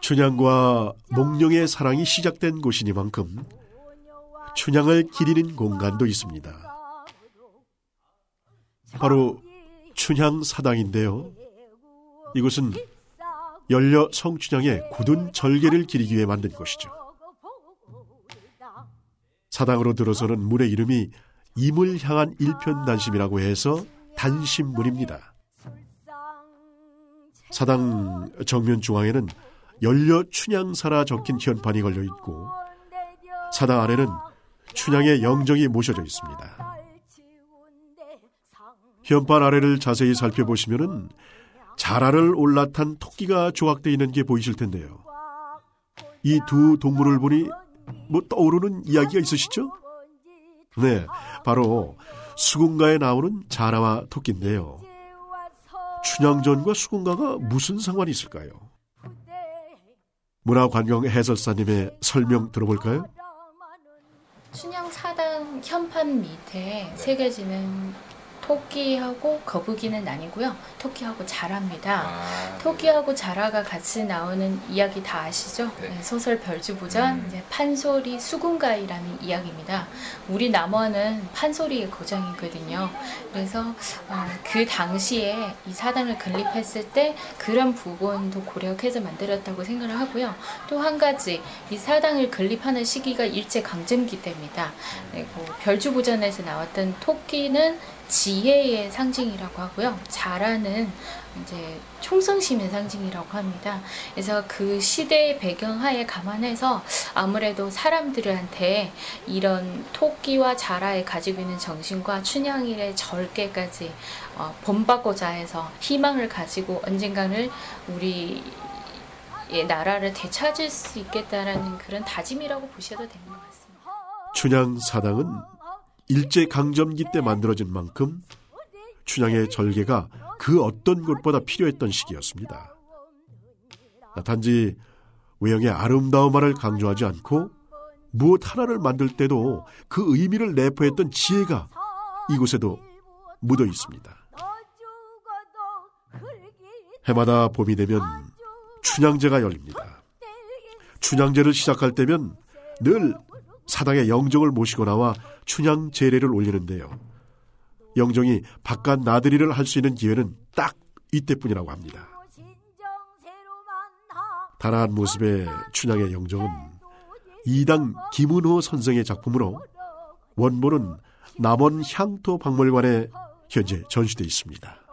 춘향과 몽룡의 사랑이 시작된 곳이니만큼 춘향을 기리는 공간도 있습니다. 바로 춘향사당인데요. 이곳은 연려 성춘향의 굳은 절개를 기리기 위해 만든 곳이죠. 사당으로 들어서는 문의 이름이 임을 향한 일편단심이라고 해서 단심문입니다. 사당 정면 중앙에는 연려 춘향사라 적힌 현판이 걸려있고 사당 안에는 춘향의 영정이 모셔져 있습니다. 현판 아래를 자세히 살펴보시면 자라를 올라탄 토끼가 조각되어 있는 게 보이실 텐데요. 이 두 동물을 보니 떠오르는 이야기가 있으시죠? 네, 바로 수군가에 나오는 자라와 토끼인데요. 춘향전과 수군가가 무슨 상관이 있을까요? 문화관광 해설사님의 설명 들어볼까요? 춘향사당 현판 밑에 새겨지는 토끼하고 거북이는 아니고요. 토끼하고 자라입니다. 토끼하고 자라가 같이 나오는 이야기 다 아시죠? 네, 소설 별주부전 이제 판소리 수군가이라는 이야기입니다. 우리 남원은 판소리의 고장이거든요. 그래서 그 당시에 이 사당을 건립했을 때 그런 부분도 고려해서 만들었다고 생각을 하고요. 또 한 가지 이 사당을 건립하는 시기가 일제강점기 때입니다. 그리고 별주부전에서 나왔던 토끼는 지혜의 상징이라고 하고요. 자라는 이제 충성심의 상징이라고 합니다. 그래서 그 시대의 배경하에 감안해서 아무래도 사람들한테 이런 토끼와 자라에 가지고 있는 정신과 춘향일의 절개까지 본받고자 해서 희망을 가지고 언젠가는 우리의 나라를 되찾을 수 있겠다라는 그런 다짐이라고 보셔도 되는 것 같습니다. 춘향사당은 일제강점기 때 만들어진 만큼 춘향의 절개가 그 어떤 것보다 필요했던 시기였습니다. 단지 외형의 아름다움만을 강조하지 않고 무엇 하나를 만들 때도 그 의미를 내포했던 지혜가 이곳에도 묻어 있습니다. 해마다 봄이 되면 춘향제가 열립니다. 춘향제를 시작할 때면 늘 사당의 영정을 모시고 나와 춘향 제례를 올리는데요. 영정이 바깥 나들이를 할 수 있는 기회는 딱 이때뿐이라고 합니다. 단아한 모습의 춘향의 영정은 이당 김은호 선생의 작품으로 원본은 남원 향토박물관에 현재 전시되어 있습니다.